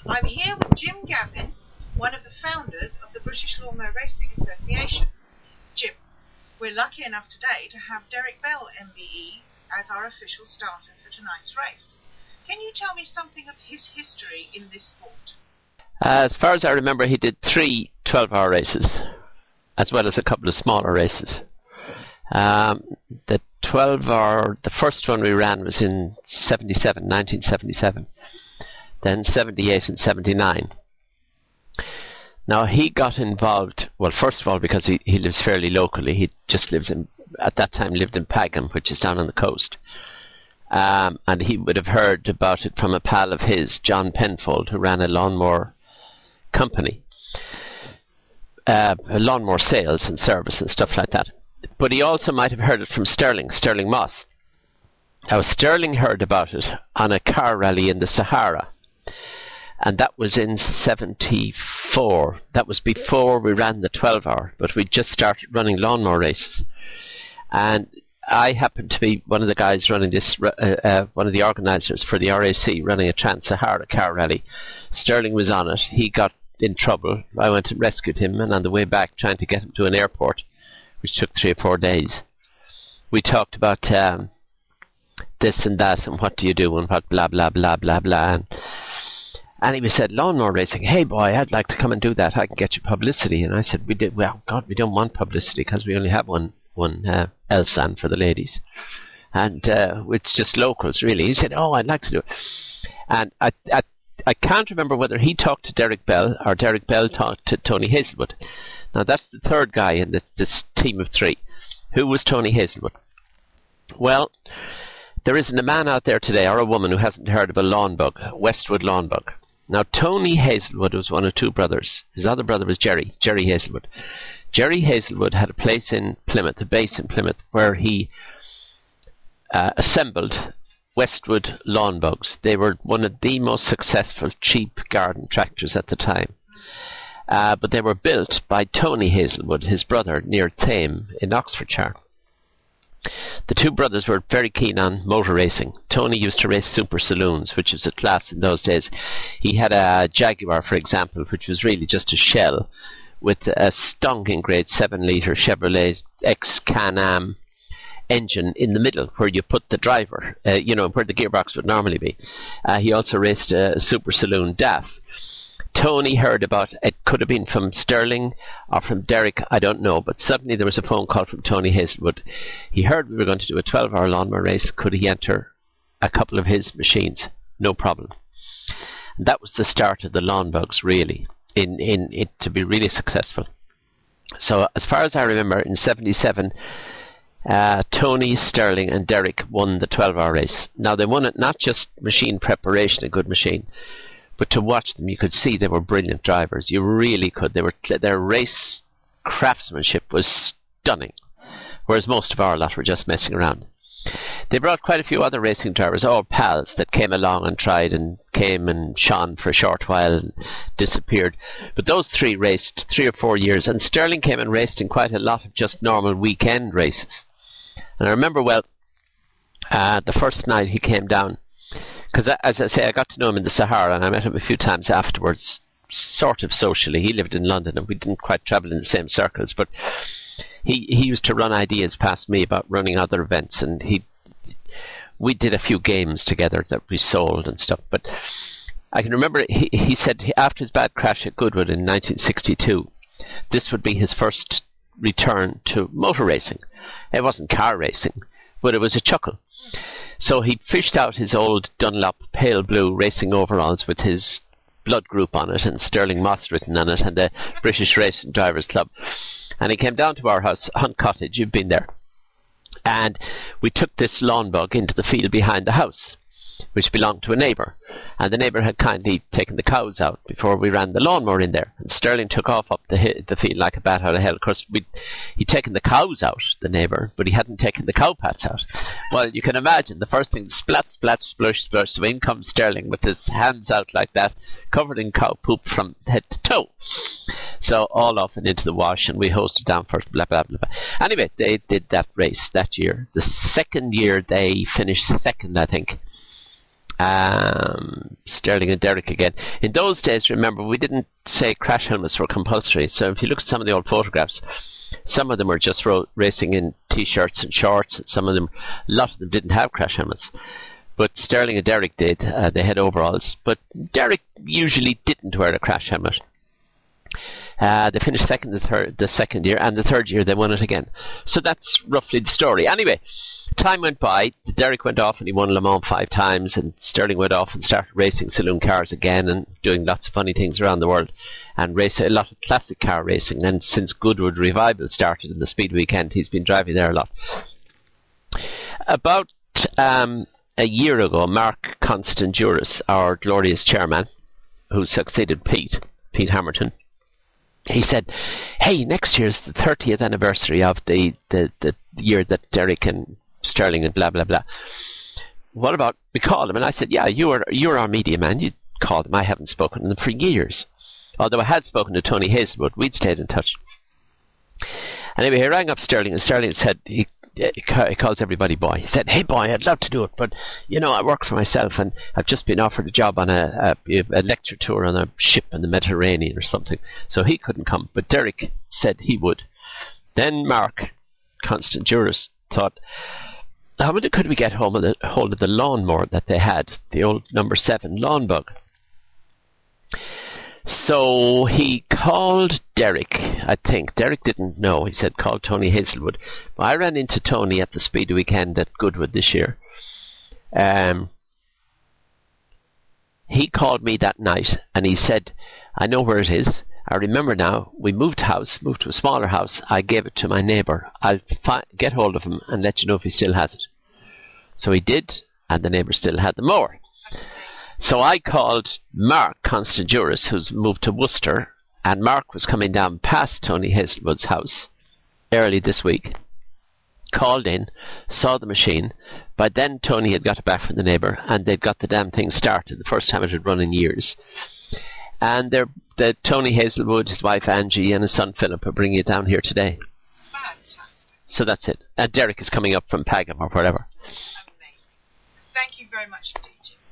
I'm here with Jim Gavin, one of the founders of the British Lawnmower Racing Association. Jim, we're lucky enough today to have Derek Bell MBE as our official starter for tonight's race. Can you tell me something of his history in this sport? As far as I remember, he did 3 12-hour races, as well as a couple of smaller races. The 12-hour, the first one we ran was in 1977, then 78 and 79. Now he got involved, well, first of all, because he lives fairly locally. He just lives at that time lived in Pagham, which is down on the coast. And he would have heard about it from a pal of his, John Penfold, who ran a lawnmower company, lawnmower sales and service and stuff like that. But he also might have heard it from Sterling Moss. Now, Sterling heard about it on a car rally in the Sahara, and that was in 74. That was before we ran the 12-hour, but we just started running lawnmower races. And I happened to be one of the guys running this, one of the organisers for the RAC, running a Trans-Sahara car rally. Sterling was on it. He got in trouble. I went and rescued him, and on the way back, trying to get him to an airport, which took 3 or 4 days, we talked about this and that, and what do you do, and what blah, blah, blah, blah, blah. And he said, lawnmower racing, hey boy, I'd like to come and do that. I can get you publicity. And I said, well, God, we don't want publicity because we only have one Elsan for the ladies. And it's just locals, really. He said, oh, I'd like to do it. And I can't remember whether he talked to Derek Bell or Derek Bell talked to Tony Hazelwood. Now, that's the third guy in this team of 3. Who was Tony Hazelwood? Well, there isn't a man out there today, or a woman, who hasn't heard of a lawn bug, Westwood lawn bug. Now, Tony Hazelwood was one of 2 brothers. His other brother was Jerry Hazelwood. Jerry Hazelwood had a place in Plymouth, a base in Plymouth, where he assembled Westwood lawn bugs. They were one of the most successful cheap garden tractors at the time. But they were built by Tony Hazelwood, his brother, near Thame in Oxfordshire. The 2 brothers were very keen on motor racing. Tony used to race super saloons, which was a class in those days. He had a Jaguar, for example, which was really just a shell with a stonking great 7-litre Chevrolet Can-Am engine in the middle where you put the driver, where the gearbox would normally be. He also raced a super saloon DAF. Tony heard about it, could have been from Sterling or from Derek, I don't know, but suddenly there was a phone call from Tony Hazelwood. He heard we were going to do a 12-hour lawnmower race. Could he enter a couple of his machines? No problem. And that was the start of the lawn bugs, really, in it to be really successful. So as far as I remember, in 77, Tony, Sterling and Derek won the 12-hour race. Now, they won it not just machine preparation, a good machine, but to watch them, you could see they were brilliant drivers. You really could. Their race craftsmanship was stunning, whereas most of our lot were just messing around. They brought quite a few other racing drivers, all pals, that came along and tried and came and shone for a short while and disappeared. But those 3 raced 3 or 4 years, and Sterling came and raced in quite a lot of just normal weekend races. And I remember, the first night he came down, because, as I say, I got to know him in the Sahara, and I met him a few times afterwards, sort of socially. He lived in London, and we didn't quite travel in the same circles, but he used to run ideas past me about running other events, and we did a few games together that we sold and stuff. But I can remember he said after his bad crash at Goodwood in 1962, this would be his first return to motor racing. It wasn't car racing, but it was a chuckle. So he fished out his old Dunlop pale blue racing overalls with his blood group on it and Sterling Moss written on it and the British Racing Drivers Club. And he came down to our house, Hunt Cottage, you've been there. And we took this lawn bug into the field behind the house, which belonged to a neighbour. And the neighbour had kindly taken the cows out before we ran the lawnmower in there. And Sterling took off up the field like a bat out of hell. Of course, he'd taken the cows out, the neighbour, but he hadn't taken the cow pats out. Well, you can imagine, the first thing, splat, splat, splush, splush, so in comes Sterling with his hands out like that, covered in cow poop from head to toe. So all off and into the wash, and we hosted down first, blah, blah, blah, blah. Anyway, they did that race that year. The second year, they finished second, I think. Sterling and Derek again. In those days, remember, we didn't say crash helmets were compulsory. So if you look at some of the old photographs, some of them were just racing in T-shirts and shorts. Some of them, a lot of them didn't have crash helmets. But Sterling and Derek did. They had overalls. But Derek usually didn't wear a crash helmet. They finished second the second year, and the third year they won it again. So that's roughly the story. Anyway, time went by. Derek went off and he won Le Mans 5 times, and Sterling went off and started racing saloon cars again and doing lots of funny things around the world and racing a lot of classic car racing. And since Goodwood Revival started in the Speed Weekend, he's been driving there a lot. About a year ago, Mark Constanduris, our glorious chairman, who succeeded Pete Hamerton, he said, hey, next year's the 30th anniversary of the year that Derek and Sterling and blah, blah, blah. What about we call them? And I said, yeah, you're our media man. You call them. I haven't spoken to them for years. Although I had spoken to Tony Hazelwood. We'd stayed in touch. Anyway, he rang up Sterling, and Sterling said, he calls everybody boy. He said, hey boy, I'd love to do it, but I work for myself and I've just been offered a job on a lecture tour on a ship in the Mediterranean or something, so he couldn't come, but Derek said he would. Then Mark Constanduris thought, how could we get hold of the lawnmower that they had, the old number 7 lawn bug? So he called Derek, I think. Derek didn't know. He said, call Tony Hazelwood. I ran into Tony at the Speed Weekend at Goodwood this year. He called me that night and he said, I know where it is. I remember now. We moved to a smaller house. I gave it to my neighbour. I'll get hold of him and let you know if he still has it. So he did, and the neighbour still had the mower. So I called Mark Constanduris, who's moved to Worcester, and Mark was coming down past Tony Hazelwood's house early this week. Called in, saw the machine. By then Tony had got it back from the neighbour, and they'd got the damn thing started, the first time it had run in years. And Tony Hazelwood, his wife Angie, and his son Philip are bringing it down here today. Fantastic. So that's it. And Derek is coming up from Pagham or whatever. Amazing. Thank you very much for teaching.